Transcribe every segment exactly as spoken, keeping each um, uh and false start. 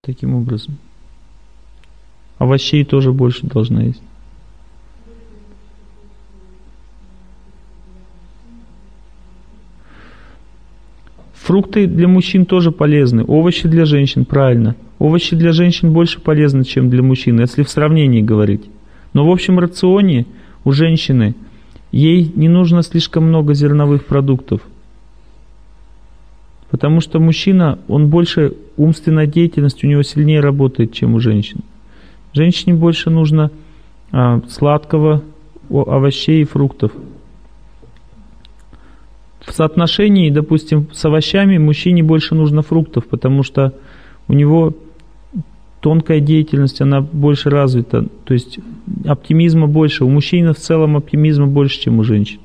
Таким образом. Овощей тоже больше должна есть. Фрукты для мужчин тоже полезны. Овощи для женщин, правильно. Овощи для женщин больше полезны, чем для мужчин, если в сравнении говорить. Но в общем рационе у женщины ей не нужно слишком много зерновых продуктов. Потому что мужчина, он больше умственная деятельность у него сильнее работает, чем у женщин. Женщине больше нужно а, сладкого, овощей и фруктов. В соотношении, допустим, с овощами мужчине больше нужно фруктов, потому что у него тонкая деятельность, она больше развита, то есть оптимизма больше. У мужчины в целом оптимизма больше, чем у женщин.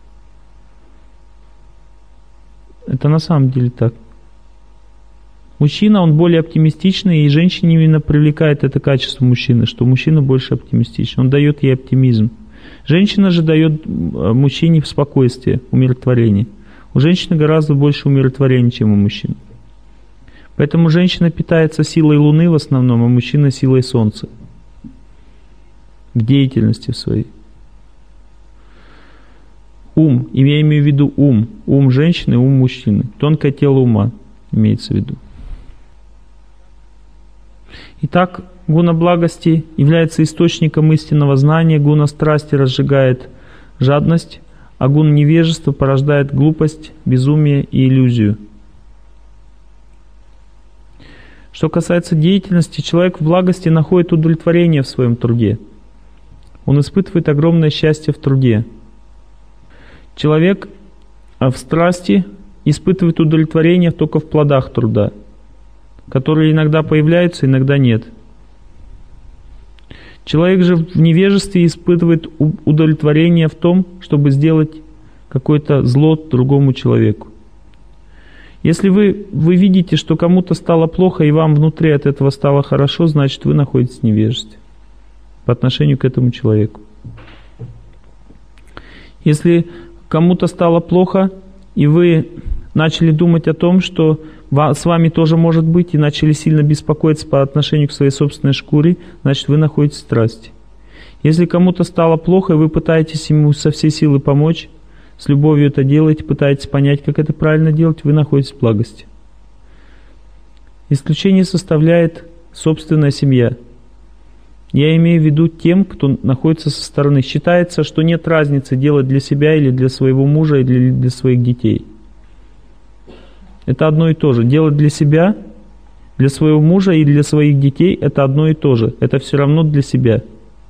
Это на самом деле так. Мужчина, он более оптимистичный, и женщине именно привлекает это качество мужчины, что мужчина больше оптимистичный, он дает ей оптимизм. Женщина же дает мужчине спокойствие, умиротворение. У женщины гораздо больше умиротворения, чем у мужчин. Поэтому женщина питается силой Луны в основном, а мужчина силой Солнца. В деятельности своей. Ум, я имею в виду ум. Ум женщины, ум мужчины. Тонкое тело ума имеется в виду. Итак, гуна благости является источником истинного знания, гуна страсти разжигает жадность, а гуна невежества порождает глупость, безумие и иллюзию. Что касается деятельности, человек в благости находит удовлетворение в своем труде. Он испытывает огромное счастье в труде. Человек в страсти испытывает удовлетворение только в плодах труда, которые иногда появляются, иногда нет. Человек же в невежестве испытывает удовлетворение в том, чтобы сделать какое-то зло другому человеку. Если вы, вы видите, что кому-то стало плохо, и вам внутри от этого стало хорошо, значит, вы находитесь в невежестве по отношению к этому человеку. Если кому-то стало плохо, и вы начали думать о том, что с вами тоже может быть, и начали сильно беспокоиться по отношению к своей собственной шкуре, значит, вы находитесь в страсти. Если кому-то стало плохо, и вы пытаетесь ему со всей силы помочь, с любовью это делаете, пытаетесь понять, как это правильно делать, вы находитесь в благости. Исключение составляет собственная семья. Я имею в виду тем, кто находится со стороны. Считается, что нет разницы делать для себя или для своего мужа, или для своих детей. Это одно и то же. Делать для себя, для своего мужа и для своих детей – это одно и то же. Это все равно для себя.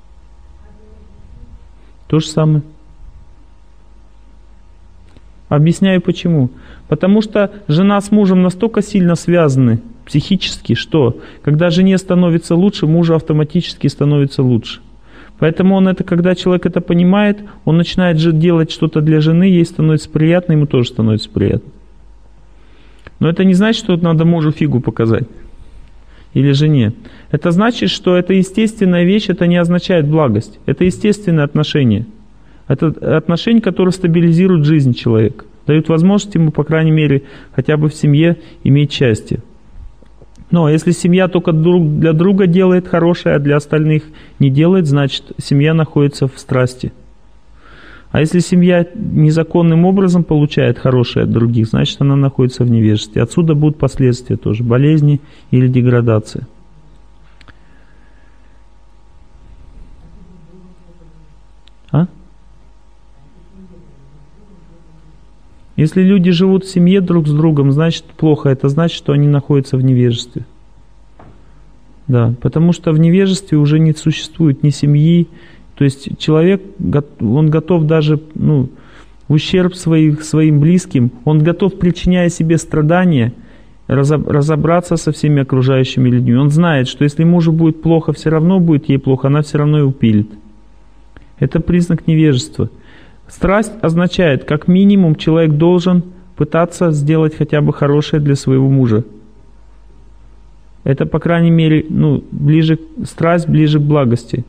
То же самое. Объясняю почему. Потому что жена с мужем настолько сильно связаны психически, что когда жене становится лучше, мужу автоматически становится лучше. Поэтому он это, когда человек это понимает, он начинает же делать что-то для жены, ей становится приятно, ему тоже становится приятно. Но это не значит, что надо мужу фигу показать. Или жене. Это значит, что это естественная вещь, это не означает благость. Это естественное отношение. Это отношения, которые стабилизируют жизнь человека. Дают возможность ему, по крайней мере, хотя бы в семье иметь счастье. Но если семья только друг для друга делает хорошее, а для остальных не делает, значит, семья находится в страсти. А если семья незаконным образом получает хорошее от других, значит, она находится в невежестве. Отсюда будут последствия тоже, болезни или деградация. А? Если люди живут в семье друг с другом, значит плохо. Это значит, что они находятся в невежестве. Да, потому что в невежестве уже не существует ни семьи. То есть человек, он готов даже ну, в ущерб своих, своим близким, он готов, причиняя себе страдания, разобраться со всеми окружающими людьми. Он знает, что если мужу будет плохо, все равно будет ей плохо, она все равно его пилит. Это признак невежества. Страсть означает, как минимум, человек должен пытаться сделать хотя бы хорошее для своего мужа. Это, по крайней мере, ну, ближе, страсть ближе к благости.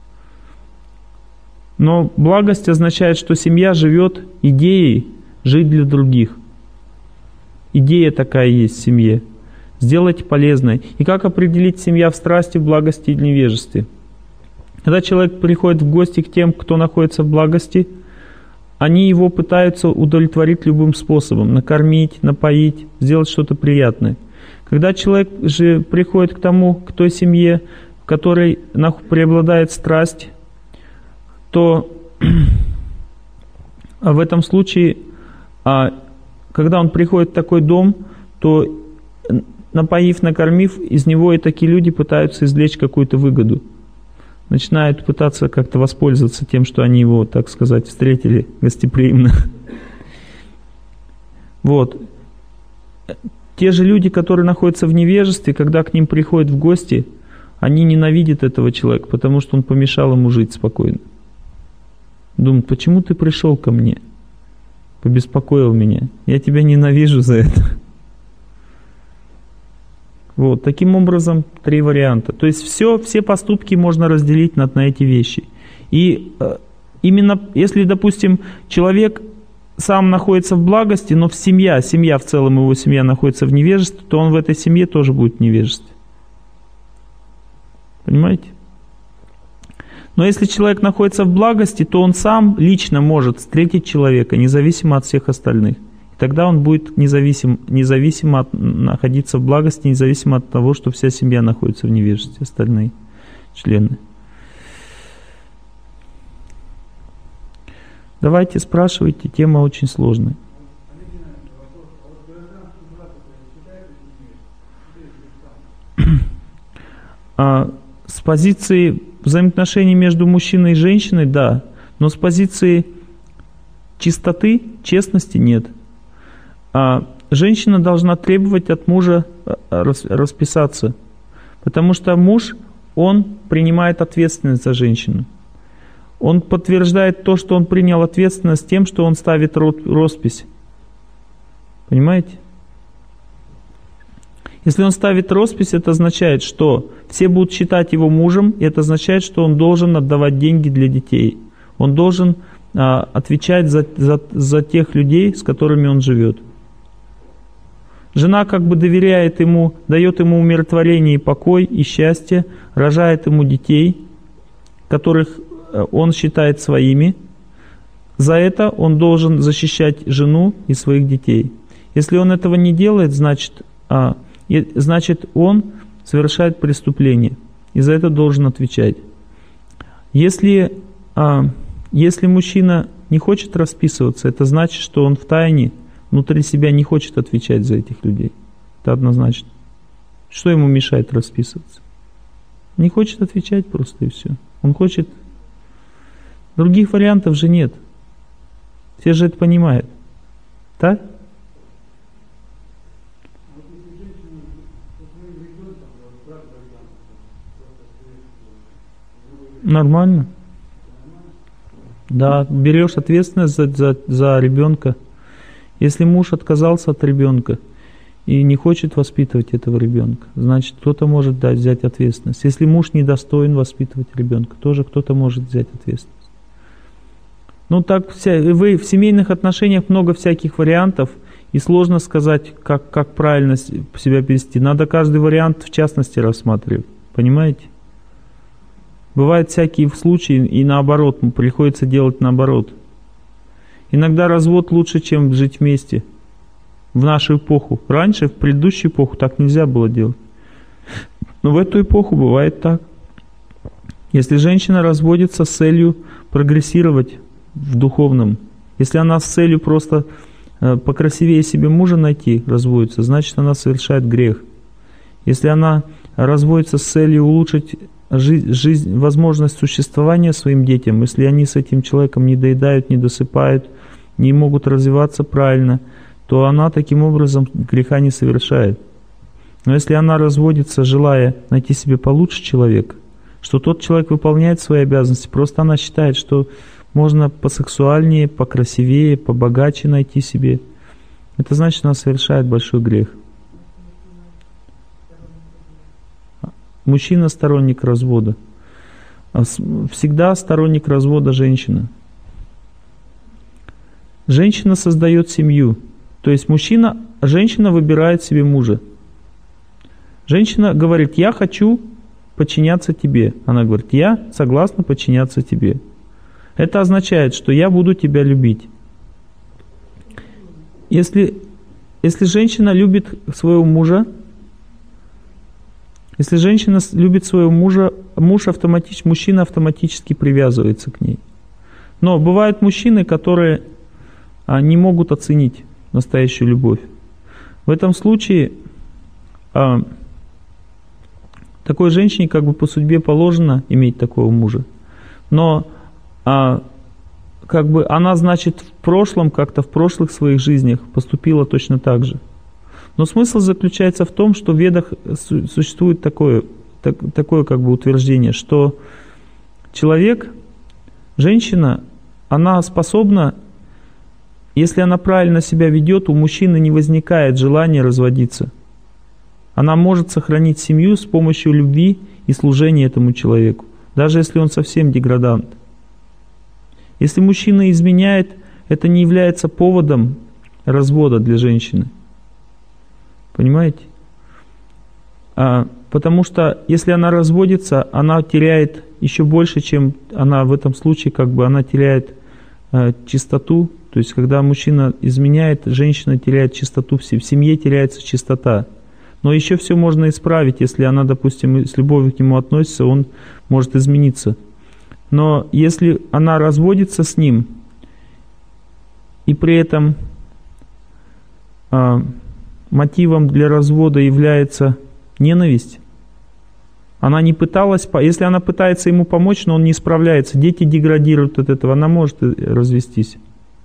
Но благость означает, что семья живет идеей жить для других. Идея такая есть в семье. сделайте полезное. И как определить, семья в страсти, в благости или невежестве? Когда человек приходит в гости к тем, кто находится в благости, они его пытаются удовлетворить любым способом, накормить, напоить, сделать что-то приятное. Когда человек же приходит к тому, к той семье, в которой преобладает страсть, то в этом случае, когда он приходит в такой дом, то, напоив, накормив, из него и такие люди пытаются извлечь какую-то выгоду. Начинают пытаться как-то воспользоваться тем, что они его, так сказать, встретили гостеприимно. Вот. Те же люди, которые находятся в невежестве, когда к ним приходят в гости, они ненавидят этого человека, потому что он помешал ему жить спокойно. Думают, почему ты пришел ко мне? Побеспокоил меня. Я тебя ненавижу за это. Вот, таким образом, три варианта. То есть все, все поступки можно разделить на, на эти вещи. И э, именно если, допустим, человек сам находится в благости, но в семья, семья в целом, его семья находится в невежестве, то он в этой семье тоже будет в невежестве. Понимаете? Но если человек находится в благости, то он сам лично может встретить человека, независимо от всех остальных. И тогда он будет независим, независимо от, находиться в благости, независимо от того, что вся семья находится в невежестве, остальные члены. Давайте, спрашивайте, тема очень сложная. А, с позиции взаимоотношений между мужчиной и женщиной, да, но с позиции чистоты, честности нет. А женщина должна требовать от мужа расписаться, потому что муж, он принимает ответственность за женщину. Он подтверждает то, что он принял ответственность тем, что он ставит роспись. Понимаете? Если он ставит роспись, это означает, что все будут считать его мужем, и это означает, что он должен отдавать деньги для детей. Он должен а, отвечать за, за, за тех людей, с которыми он живет. Жена как бы доверяет ему, дает ему умиротворение и покой, и счастье, рожает ему детей, которых он считает своими. За это он должен защищать жену и своих детей. Если он этого не делает, значит, а, и, значит он совершает преступление, и за это должен отвечать. Если, а, если мужчина не хочет расписываться, это значит, что он втайне внутри себя не хочет отвечать за этих людей. Это однозначно. Что ему мешает расписываться? Не хочет отвечать просто, и все. Он хочет... Других вариантов же нет. Все же это понимают. Так? Нормально. Да, берешь ответственность за, за, за ребенка. Если муж отказался от ребенка и не хочет воспитывать этого ребенка, значит, кто-то может дать, взять ответственность. Если муж недостоин воспитывать ребенка, тоже кто-то может взять ответственность. Ну так, вся, вы в семейных отношениях много всяких вариантов, и сложно сказать, как, как правильно себя вести. Надо каждый вариант в частности рассматривать. Понимаете? Бывают всякие случаи, и наоборот, приходится делать наоборот. Иногда развод лучше, чем жить вместе. В нашу эпоху. Раньше, в предыдущую эпоху, так нельзя было делать. Но в эту эпоху бывает так. Если женщина разводится с целью прогрессировать в духовном, если она с целью просто покрасивее себе мужа найти разводится, значит она совершает грех. Если она разводится с целью улучшить жизнь, жизнь, возможность существования своим детям, если они с этим человеком не доедают, не досыпают, не могут развиваться правильно, то она таким образом греха не совершает. Но если она разводится, желая найти себе получше человека, что тот человек выполняет свои обязанности, просто она считает, что можно посексуальнее, покрасивее, побогаче найти себе, это значит, она совершает большой грех. Мужчина сторонник развода. Всегда сторонник развода женщина. Женщина создает семью. То есть мужчина, женщина выбирает себе мужа. Женщина говорит: я хочу подчиняться тебе. Она говорит: я согласна подчиняться тебе. Это означает, что я буду тебя любить. Если, если женщина любит своего мужа, если женщина любит своего мужа, муж автоматически, мужчина автоматически привязывается к ней. Но бывают мужчины, которые а, не могут оценить настоящую любовь. В этом случае а, такой женщине как бы по судьбе положено иметь такого мужа. Но а, как бы она, значит, в прошлом, как-то в прошлых своих жизнях поступила точно так же. Но смысл заключается в том, что в Ведах существует такое, так, такое как бы утверждение, что человек, женщина, она способна, если она правильно себя ведет, у мужчины не возникает желания разводиться. Она может сохранить семью с помощью любви и служения этому человеку, даже если он совсем деградант. Если мужчина изменяет, это не является поводом развода для женщины. Понимаете? А, потому что если она разводится, она теряет еще больше, чем она в этом случае, как бы она теряет а, чистоту. То есть, когда мужчина изменяет, женщина теряет чистоту, в семье теряется чистота. Но еще все можно исправить, если она, допустим, с любовью к нему относится, он может измениться. Но если она разводится с ним, и при этом а, мотивом для развода является ненависть, она не пыталась, если она пытается ему помочь, но он не справляется, дети деградируют от этого, она может развестись.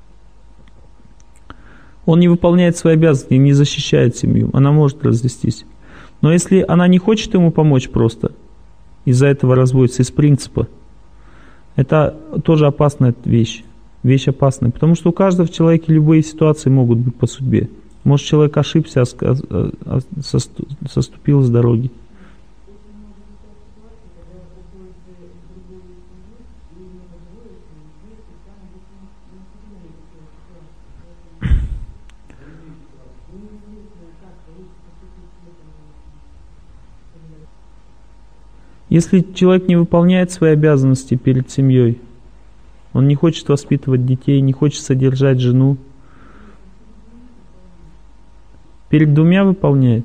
Он не выполняет свои обязанности, не защищает семью, она может развестись. Но если она не хочет ему помочь просто, из-за этого разводится, из принципа, это тоже опасная вещь, вещь опасная, потому что у каждого в человеке любые ситуации могут быть по судьбе. Может, человек ошибся, соступил с дороги. Если человек не выполняет свои обязанности перед семьей, он не хочет воспитывать детей, не хочет содержать жену, перед двумя выполняет.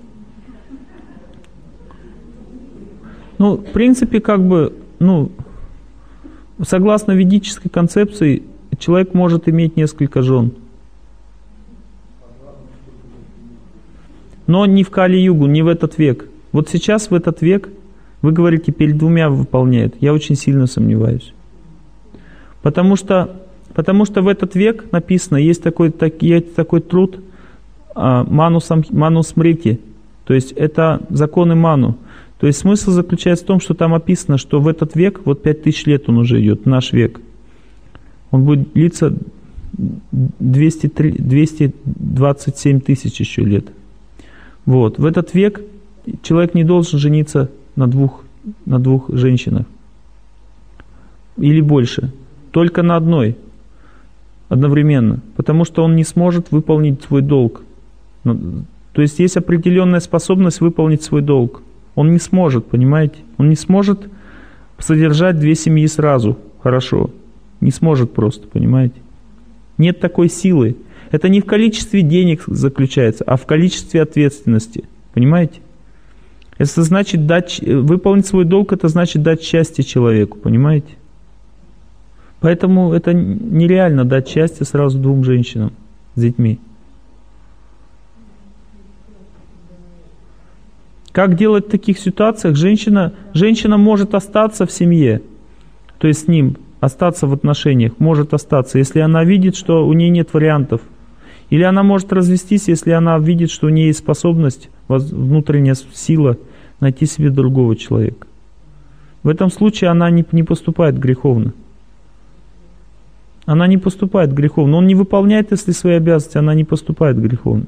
Ну, в принципе, как бы, ну, согласно ведической концепции, человек может иметь несколько жен. Но не в Кали-югу, не в этот век. Вот сейчас, в этот век, вы говорите, перед двумя выполняет. Я очень сильно сомневаюсь. Потому что, потому что в этот век написано, есть такой, так, есть такой труд, Ману Смрити, то есть это законы Ману. То есть смысл заключается в том, что там описано, что в этот век, вот пять тысяч лет он уже идет, наш век, он будет длиться двести двадцать семь тысяч еще лет. Вот. В этот век человек не должен жениться на двух, на двух женщинах или больше, только на одной одновременно, потому что он не сможет выполнить свой долг. То есть есть определенная способность выполнить свой долг. Он не сможет, понимаете? Он не сможет содержать две семьи сразу, хорошо. Не сможет просто, понимаете? Нет такой силы. Это не в количестве денег заключается, а в количестве ответственности. Понимаете? Это значит дать, выполнить свой долг, это значит дать счастье человеку, понимаете? Поэтому это нереально дать счастье сразу двум женщинам с детьми. Как делать в таких ситуациях? Женщина, женщина может остаться в семье, то есть с ним, остаться в отношениях, может остаться, если она видит, что у нее нет вариантов. Или она может развестись, если она видит, что у нее есть способность, внутренняя сила найти себе другого человека. В этом случае она не, не поступает греховно. Она не поступает греховно. Он не выполняет, если свои обязанности, она не поступает греховно.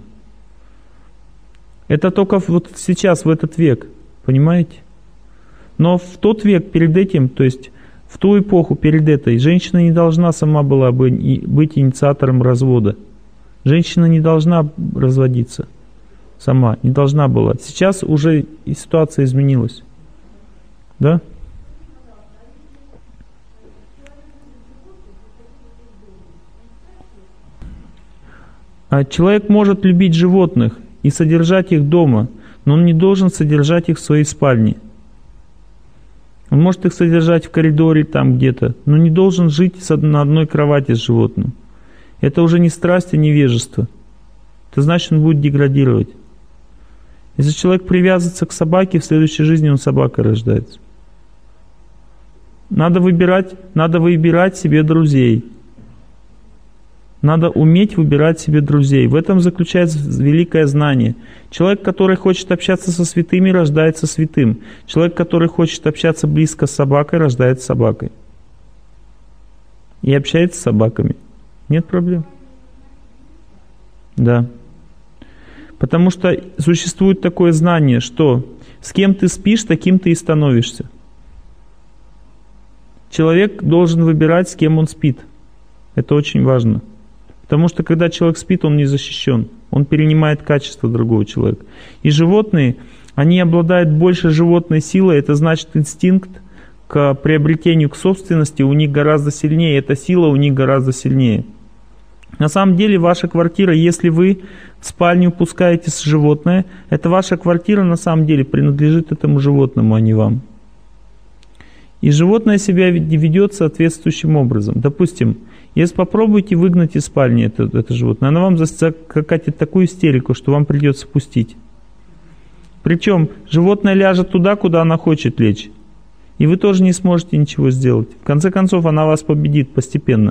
Это только вот сейчас, в этот век, понимаете? Но в тот век перед этим, то есть в ту эпоху перед этой, женщина не должна сама была бы быть инициатором развода. Женщина не должна разводиться. сама, не должна была. Сейчас уже и ситуация изменилась. Да? А человек может любить животных и содержать их дома, но он не должен содержать их в своей спальне. Он может их содержать в коридоре там где-то, но не должен жить на одной кровати с животным. Это уже не страсть, а невежество. Это значит, он будет деградировать. Если человек привязывается к собаке, в следующей жизни он собакой рождается. Надо выбирать, надо выбирать себе друзей. Надо уметь выбирать себе друзей. В этом заключается великое знание. Человек, который хочет общаться со святыми, рождается святым. Человек, который хочет общаться близко с собакой, рождается собакой. И общается с собаками. Нет проблем. Да. Потому что существует такое знание, что с кем ты спишь, таким ты и становишься. Человек должен выбирать, с кем он спит. Это очень важно. Потому что когда человек спит, он не защищен. Он перенимает качество другого человека. И животные, они обладают больше животной силой. Это значит, инстинкт к приобретению, к собственности у них гораздо сильнее. Эта сила у них гораздо сильнее. На самом деле ваша квартира, если вы в спальню пускаете животное, это ваша квартира на самом деле принадлежит этому животному, а не вам. И животное себя ведет соответствующим образом. Допустим, если попробуете выгнать из спальни это, это животное, оно вам закатит такую истерику, что вам придется пустить. Причем животное ляжет туда, куда оно хочет лечь. И вы тоже не сможете ничего сделать. В конце концов, она вас победит постепенно.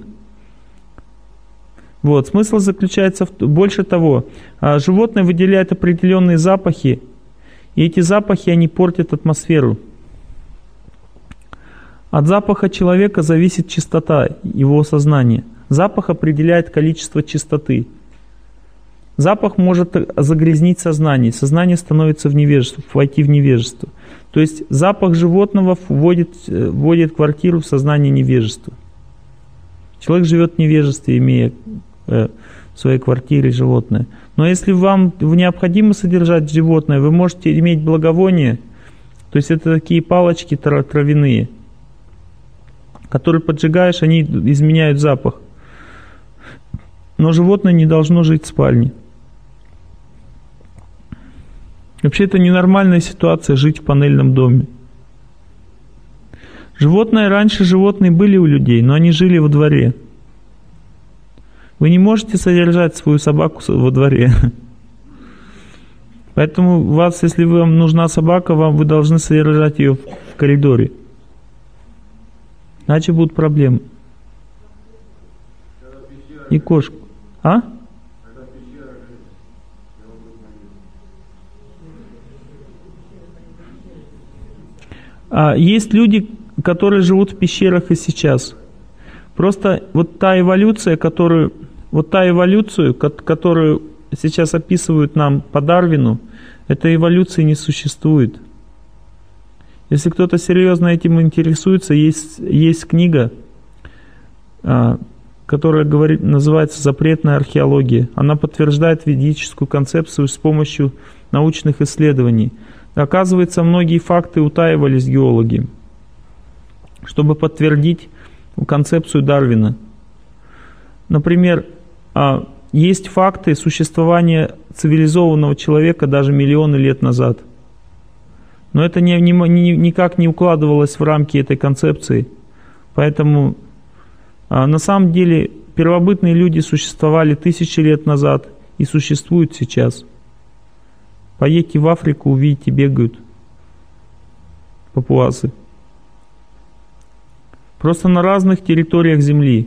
Вот. Смысл заключается в... Больше того, животное выделяет определенные запахи, и эти запахи, они портят атмосферу. От запаха человека зависит чистота его сознания. Запах определяет количество чистоты. Запах может загрязнить сознание. Сознание становится в невежество, войти в невежество. То есть запах животного вводит, вводит квартиру в сознание невежества. Человек живет в невежестве, имея э, в своей квартире животное. Но если вам необходимо содержать животное, вы можете иметь благовоние. То есть это такие палочки травяные, которые поджигаешь, они изменяют запах. Но животное не должно жить в спальне. Вообще это ненормальная ситуация жить в панельном доме. Животные, раньше животные были у людей, но они жили во дворе. Вы не можете содержать свою собаку во дворе. Поэтому вас, если вам нужна собака, вам, вы должны содержать ее в коридоре. Иначе будут проблемы. И кошку. А? а? Есть люди, которые живут в пещерах и сейчас. Просто вот та эволюция, которую, вот та эволюцию, которую сейчас описывают нам по Дарвину, этой эволюции не существует. Если кто-то серьезно этим интересуется, есть, есть книга, которая говорит, называется «Запретная археология». Она подтверждает ведическую концепцию с помощью научных исследований. Оказывается, многие факты утаивались геологи, чтобы подтвердить концепцию Дарвина. Например, есть факты существования цивилизованного человека даже миллионы лет назад. Но это не, не, никак не укладывалось в рамки этой концепции. Поэтому а, на самом деле первобытные люди существовали тысячи лет назад и существуют сейчас. Поедьте в Африку, увидите, бегают папуасы. Просто на разных территориях Земли.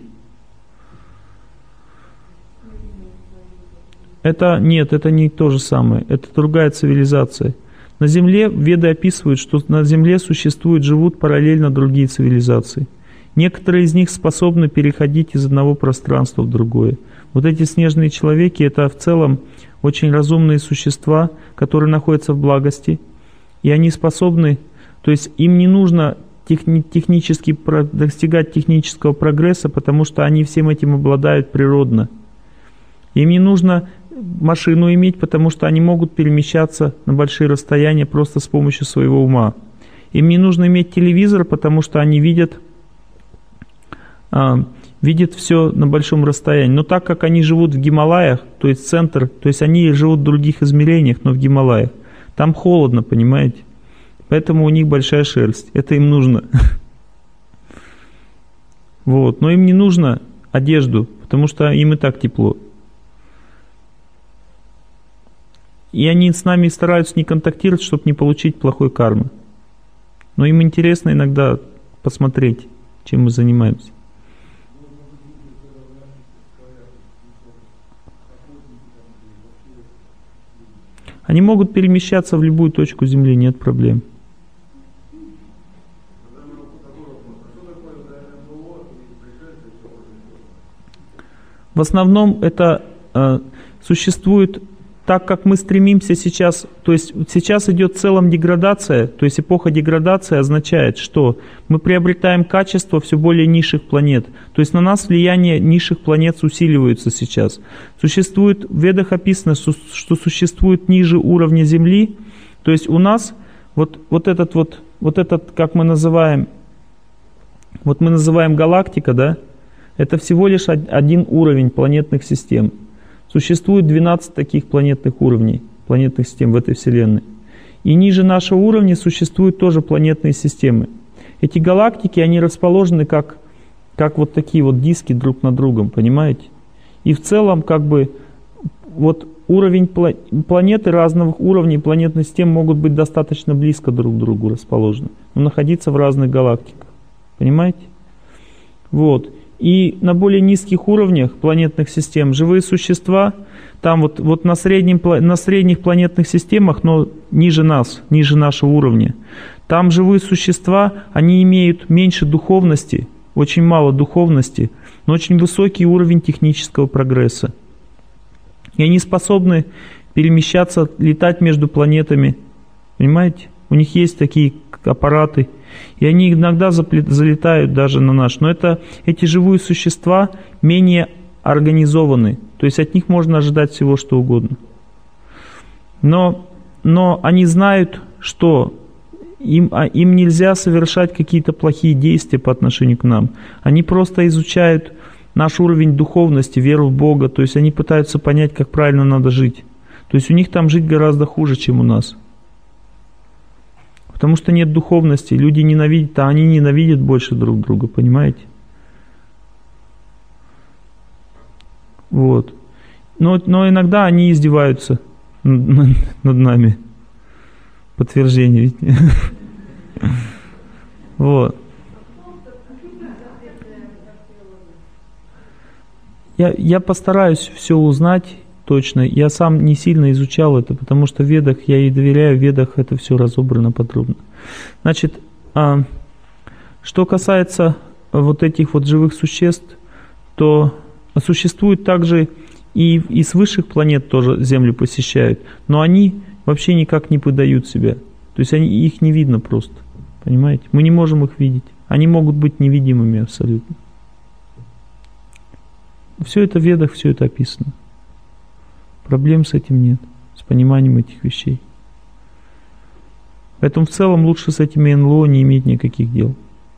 Это нет, это не то же самое. Это другая цивилизация. На Земле Веды описывают, что на Земле существуют, живут параллельно другие цивилизации. Некоторые из них способны переходить из одного пространства в другое. Вот эти снежные человеки — это в целом очень разумные существа, которые находятся в благости, и они способны, то есть им не нужно техни, технически достигать технического прогресса, потому что они всем этим обладают природно. Им не нужно машину иметь, потому что они могут перемещаться на большие расстояния просто с помощью своего ума. Им не нужно иметь телевизор, потому что они видят, а, видят все на большом расстоянии. Но так как они живут в Гималаях, то есть центр, то есть они живут в других измерениях, но в Гималаях, там холодно, понимаете? Поэтому у них большая шерсть. Это им нужно. Вот. Но им не нужно одежду, потому что им и так тепло. И они с нами стараются не контактировать, чтобы не получить плохой кармы. Но им интересно иногда посмотреть, чем мы занимаемся. Они могут перемещаться в любую точку Земли, нет проблем. В основном это э, существует так, как мы стремимся сейчас, то есть сейчас идет в целом деградация, то есть эпоха деградации означает, что мы приобретаем качество все более низших планет, то есть на нас влияние низших планет усиливается сейчас. Существует, в Ведах описано, что существует ниже уровня Земли, то есть у нас вот, вот этот вот, вот этот, как мы называем, вот мы называем галактика, да, это всего лишь один уровень планетных систем. Существует двенадцать таких планетных уровней, планетных систем в этой Вселенной. И ниже нашего уровня существуют тоже планетные системы. Эти галактики, они расположены как, как вот такие вот диски друг над другом, понимаете? И в целом, как бы, вот уровень планеты разных уровней планетных систем могут быть достаточно близко друг к другу расположены, но находиться в разных галактиках. Понимаете? Вот. И на более низких уровнях планетных систем живые существа, там вот, вот на, среднем, на средних планетных системах, но ниже нас, ниже нашего уровня, там живые существа, они имеют меньше духовности, очень мало духовности, но очень высокий уровень технического прогресса. И они способны перемещаться, летать между планетами, понимаете? У них есть такие аппараты, и они иногда залетают даже на наш. Но это, эти живые существа менее организованы, то есть от них можно ожидать всего, что угодно. Но, но они знают, что им, им нельзя совершать какие-то плохие действия по отношению к нам. Они просто изучают наш уровень духовности, веру в Бога, то есть они пытаются понять, как правильно надо жить. То есть у них там жить гораздо хуже, чем у нас. Потому что нет духовности, люди ненавидят, а они ненавидят больше друг друга, понимаете? Вот. Но, но иногда они издеваются над, над нами. Подтверждение, видите? Вот. Я, я постараюсь все узнать точно. Я сам не сильно изучал это, потому что в Ведах, я и доверяю, в Ведах это все разобрано подробно. Значит, а, что касается вот этих вот живых существ, то существует также и из высших планет тоже Землю посещают, но они вообще никак не подают себя. То есть они, их не видно просто, понимаете? Мы не можем их видеть. Они могут быть невидимыми абсолютно. Все это в Ведах, все это описано. Проблем с этим нет, с пониманием этих вещей. Поэтому в целом лучше с этими эн эл о не иметь никаких дел.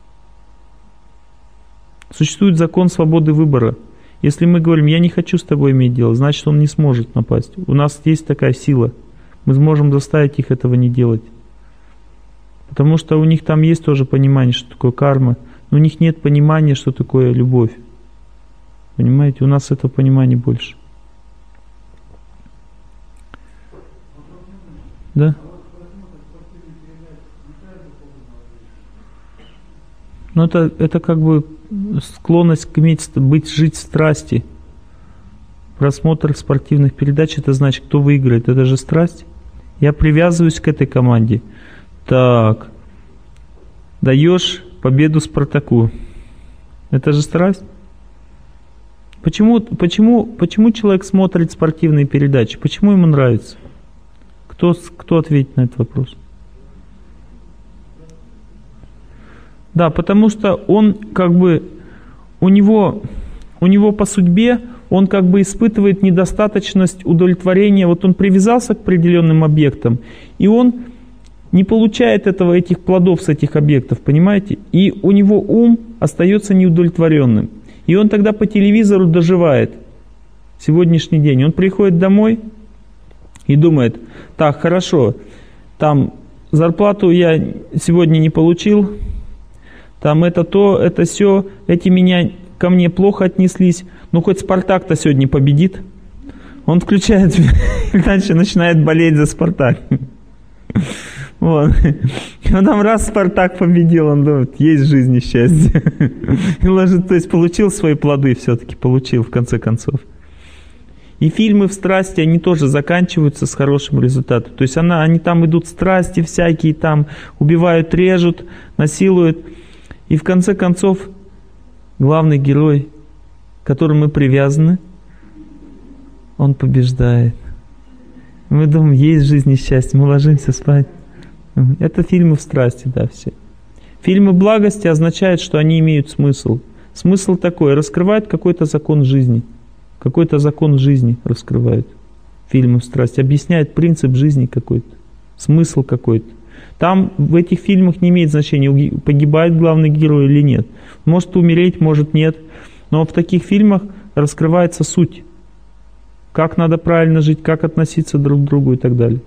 Существует закон свободы выбора. Если мы говорим, я не хочу с тобой иметь дело, значит он не сможет напасть. У нас есть такая сила. Мы сможем заставить их этого не делать. Потому что у них там есть тоже понимание, что такое карма, но у них нет понимания, что такое любовь. Понимаете, у нас этого понимания больше. Да? Но это, это как бы склонность к иметь, быть, жить в страсти. Просмотр спортивных передач, это значит, кто выиграет. Это же страсть. Я привязываюсь к этой команде. Так, даешь победу Спартаку. Это же страсть. Почему, почему, почему человек смотрит спортивные передачи? Почему ему нравится? Кто, кто ответит на этот вопрос? Да, потому что он как бы, у него, у него по судьбе, он как бы испытывает недостаточность удовлетворения. Вот он привязался к определенным объектам, и он не получает этого, этих плодов с этих объектов, понимаете? И у него ум остается неудовлетворенным. И он тогда по телевизору доживает сегодняшний день. Он приходит домой и думает: так, хорошо, там зарплату я сегодня не получил, там это то, это сё, эти меня ко мне плохо отнеслись, ну хоть Спартак-то сегодня победит. Он включает передачу, начинает болеть за Спартак. Вот. И потом раз Спартак победил, он думает: есть в жизни счастье. И ложит, то есть получил свои плоды все-таки, получил в конце концов. И фильмы в страсти, они тоже заканчиваются с хорошим результатом. То есть она, они там идут страсти всякие, там убивают, режут, насилуют. И в конце концов главный герой, к которому мы привязаны, он побеждает. Мы думаем: есть в жизни счастье, мы ложимся спать. Это фильмы в страсти, да, все. Фильмы благости означают, что они имеют смысл. Смысл такой: раскрывают какой-то закон жизни. Какой-то закон жизни раскрывают. Фильмы в страсти объясняют принцип жизни какой-то, смысл какой-то. Там в этих фильмах не имеет значения, погибает главный герой или нет. Может умереть, может нет. Но в таких фильмах раскрывается суть. Как надо правильно жить, как относиться друг к другу и так далее.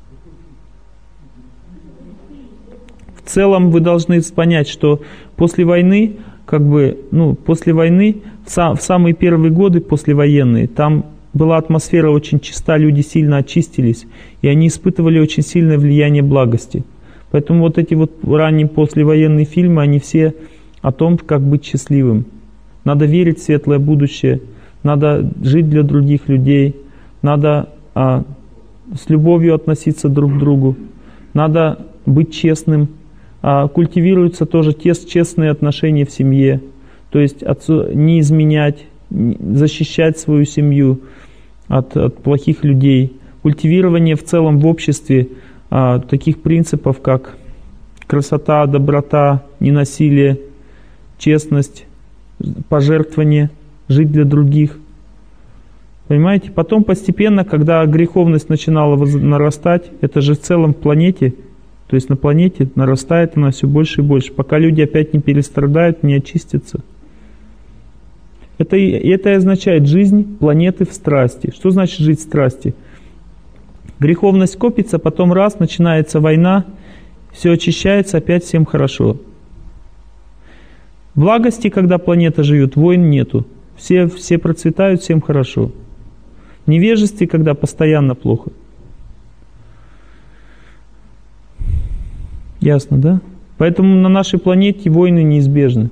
В целом вы должны понять, что после войны, как бы, ну, после войны, в, сам, в самые первые годы послевоенные, там была атмосфера очень чиста, люди сильно очистились, и они испытывали очень сильное влияние благости. Поэтому вот эти вот ранние послевоенные фильмы, они все о том, как быть счастливым. Надо верить в светлое будущее, надо жить для других людей, надо а, с любовью относиться друг к другу, надо быть честным. А, культивируются тоже те честные отношения в семье, то есть отцу, не изменять, защищать свою семью от, от плохих людей. Культивирование в целом в обществе а, таких принципов, как красота, доброта, ненасилие, честность, пожертвование, жить для других. Понимаете? Потом постепенно, когда греховность начинала нарастать, это же в целом в планете, то есть на планете нарастает она все больше и больше, пока люди опять не перестрадают, не очистятся. Это, это и означает жизнь планеты в страсти. Что значит жить в страсти? Греховность копится, потом раз, начинается война, все очищается, опять всем хорошо. Благости, когда планета живет, войн нету. Все, все процветают, всем хорошо. В невежестве, когда постоянно плохо. Ясно, да? Поэтому на нашей планете войны неизбежны.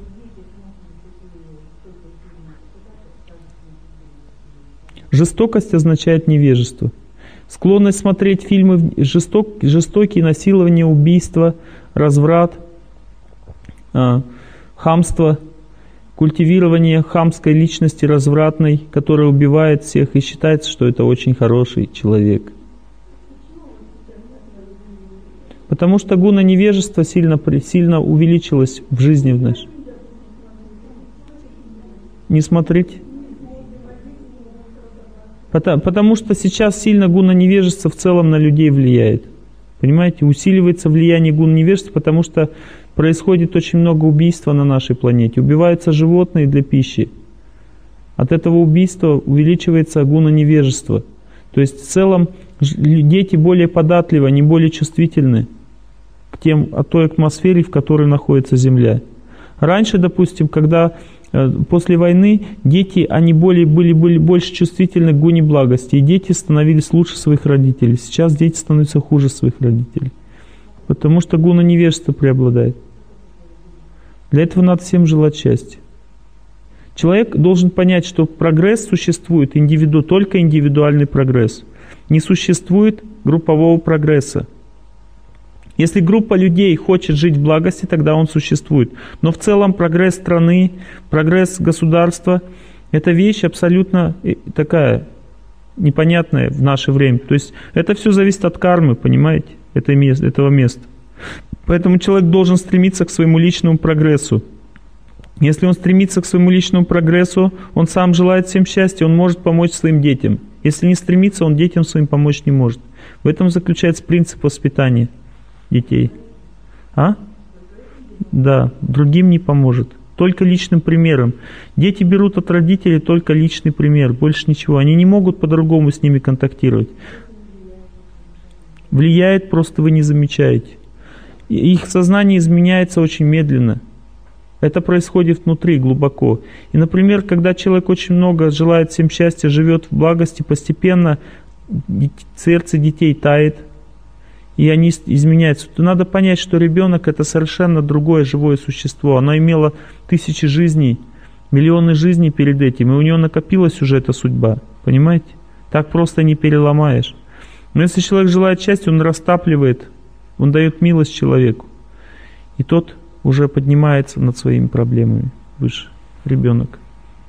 Жестокость означает невежество. Склонность смотреть фильмы жесток, жестокие, насилование, убийства, разврат, э, хамство, культивирование хамской личности развратной, которая убивает всех и считается, что это очень хороший человек. Потому что гуна невежества сильно, сильно увеличилось в жизни в нашей. Не смотреть. Потому, потому что сейчас сильно гуна невежества в целом на людей влияет. Понимаете, усиливается влияние гуна невежества, потому что происходит очень много убийства на нашей планете. Убиваются животные для пищи. От этого убийства увеличивается гуна невежества. То есть в целом дети более податливы, они более чувствительны к тем, о той атмосфере, в которой находится Земля. Раньше, допустим, когда э, после войны дети, они более, были, были больше чувствительны к гуне благости, и дети становились лучше своих родителей. Сейчас дети становятся хуже своих родителей, потому что гуна невежества преобладает. Для этого надо всем желать счастья. Человек должен понять, что прогресс существует, индивиду, только индивидуальный прогресс. Не существует группового прогресса. Если группа людей хочет жить в благости, тогда он существует. Но в целом прогресс страны, прогресс государства – это вещь абсолютно такая непонятная в наше время. То есть это все зависит от кармы, понимаете, этого места. Поэтому человек должен стремиться к своему личному прогрессу. Если он стремится к своему личному прогрессу, он сам желает всем счастья, он может помочь своим детям. Если не стремится, он детям своим помочь не может. В этом заключается принцип воспитания детей. А? Да, другим не поможет. Только личным примером. Дети берут от родителей только личный пример, больше ничего. Они не могут по-другому с ними контактировать. Влияет, просто вы не замечаете. Их сознание изменяется очень медленно. Это происходит внутри, глубоко. И, например, когда человек очень много желает всем счастья, живет в благости, постепенно сердце детей тает, и они изменяются, то надо понять, что ребенок — это совершенно другое живое существо. Оно имело тысячи жизней, миллионы жизней перед этим, и у него накопилась уже эта судьба. Понимаете? Так просто не переломаешь. Но если человек желает счастья, он растапливает, он дает милость человеку. И тот уже поднимается над своими проблемами выше, ребенок.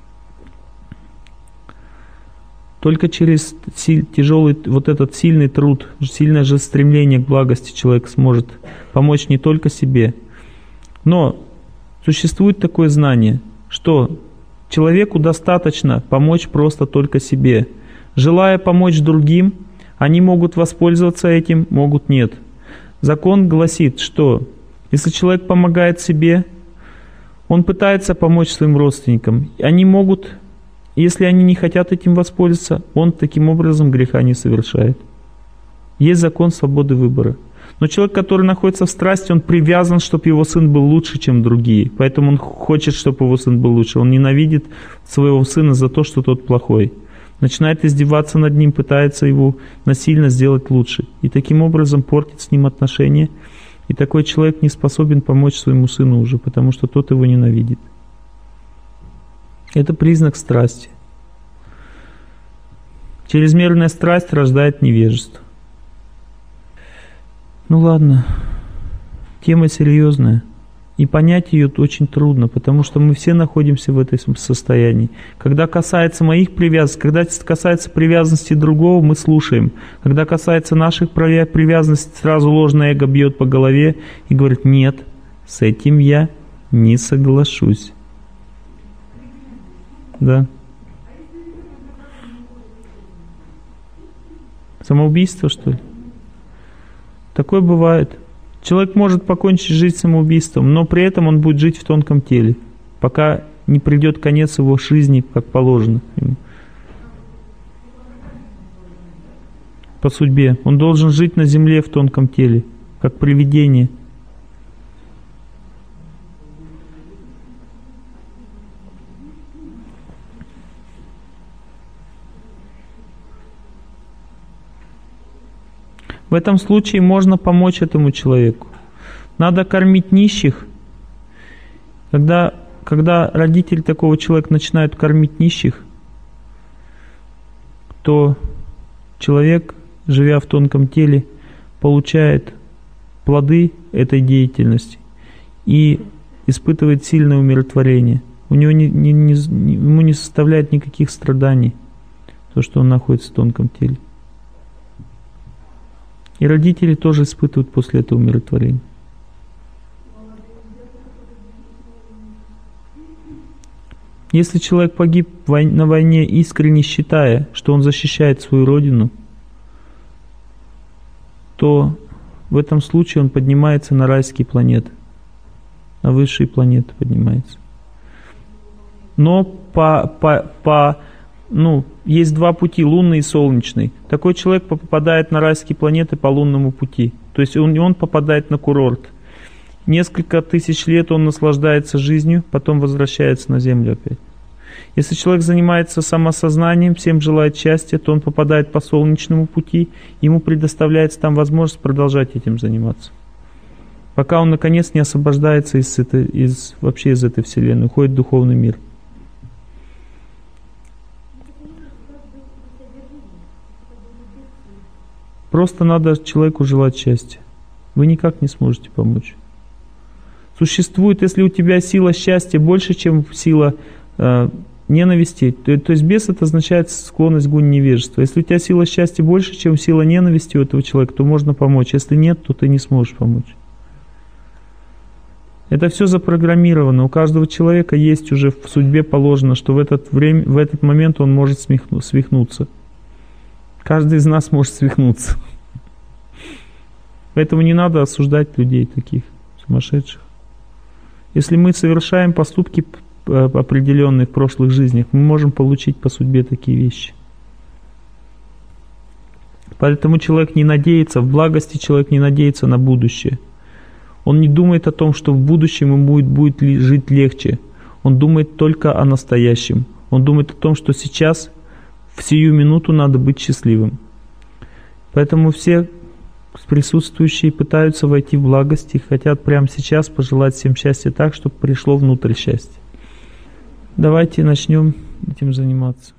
Только через тяжелый, вот этот сильный труд, сильное же стремление к благости человек сможет помочь не только себе. Но существует такое знание, что человеку достаточно помочь просто только себе. Желая помочь другим, они могут воспользоваться этим, могут нет. Закон гласит, что если человек помогает себе, он пытается помочь своим родственникам. Они могут, если они не хотят этим воспользоваться, он таким образом греха не совершает. Есть закон свободы выбора. Но человек, который находится в страсти, он привязан, чтобы его сын был лучше, чем другие. Поэтому он хочет, чтобы его сын был лучше. Он ненавидит своего сына за то, что тот плохой. Начинает издеваться над ним, пытается его насильно сделать лучше. И таким образом портит с ним отношения. И такой человек не способен помочь своему сыну уже, потому что тот его ненавидит. Это признак страсти. Чрезмерная страсть рождает невежество. Ну ладно, тема серьезная. И понять ее очень трудно, потому что мы все находимся в этом состоянии. Когда касается моих привязанностей, когда касается привязанности другого, мы слушаем. Когда касается наших привязанностей, сразу ложное эго бьет по голове и говорит: нет, с этим я не соглашусь. Да. Самоубийство, что ли? Такое бывает. Человек может покончить жизнь самоубийством, но при этом он будет жить в тонком теле, пока не придет конец его жизни, как положено ему. По судьбе. Он должен жить на земле в тонком теле, как привидение. В этом случае можно помочь этому человеку. Надо кормить нищих. Когда, когда родители такого человека начинают кормить нищих, то человек, живя в тонком теле, получает плоды этой деятельности и испытывает сильное умиротворение. У него не, не, не, ему не составляет никаких страданий то, что он находится в тонком теле. И родители тоже испытывают после этого умиротворение. Если человек погиб на войне, искренне считая, что он защищает свою родину, то в этом случае он поднимается на райские планеты, на высшие планеты поднимается. Но по, по, по Ну, есть два пути, лунный и солнечный. Такой человек попадает на райские планеты по лунному пути. То есть он, он попадает на курорт. Несколько тысяч лет он наслаждается жизнью, потом возвращается на Землю опять. Если человек занимается самосознанием, всем желает счастья, то он попадает по солнечному пути, ему предоставляется там возможность продолжать этим заниматься. Пока он наконец не освобождается из, этой, из, вообще из этой вселенной, уходит в духовный мир. Просто надо человеку желать счастья. Вы никак не сможете помочь. Существует, если у тебя сила счастья больше, чем сила э, ненависти, то, то есть бес — это означает склонность к гунь невежества. Если у тебя сила счастья больше, чем сила ненависти у этого человека, то можно помочь. Если нет, то ты не сможешь помочь. Это все запрограммировано. У каждого человека есть уже в судьбе положено, что в этот, время, в этот момент он может смехну, свихнуться. Каждый из нас может свихнуться. Поэтому не надо осуждать людей таких сумасшедших. Если мы совершаем поступки определенные в прошлых жизнях, мы можем получить по судьбе такие вещи. Поэтому человек не надеется, в благости человек не надеется на будущее. Он не думает о том, что в будущем ему будет, будет жить легче. Он думает только о настоящем. Он думает о том, что сейчас, в сию минуту надо быть счастливым. Поэтому все присутствующие пытаются войти в благость и хотят прямо сейчас пожелать всем счастья так, чтобы пришло внутрь счастье. Давайте начнем этим заниматься.